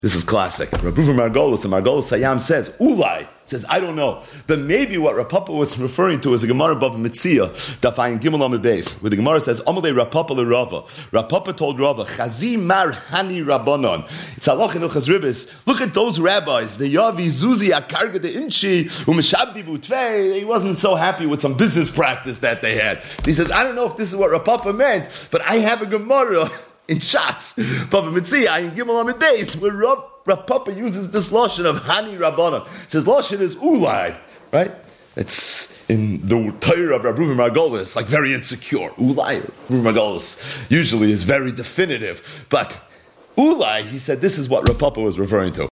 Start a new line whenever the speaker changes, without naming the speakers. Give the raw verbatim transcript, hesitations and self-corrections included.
This is classic. Rabbi Margolis and Margolis Hayam says, Ulai, says, I don't know. But maybe what Rav Papa was referring to is the Gemara above Mitzia, Dafayin Gimel Amid Beis, where the Gemara says, Amalei Rav Papa le Rava. Rav Papa told Rava, Chazi Mar Hani Rabbanon. It's Halach in Ilchas Ribis. Look at those rabbis. The Yavi Zuzi Akarga de Inchi, Umeshabdi Butvei. He wasn't so happy with some business practice that they had. He says, I don't know if this is what Rav Papa meant, but I have a Gemara in Shas, Papa Mitzia, in Gimel Amid Beis, where Rav, Rav Papa uses this loshon of Hani Rabbanon. It says loshon is Ulai, right? It's in the Torah of Rabbi Margolis, like very insecure. Ulai, Rabbi Margolis usually is very definitive, but Ulai, he said this is what Rav Papa was referring to.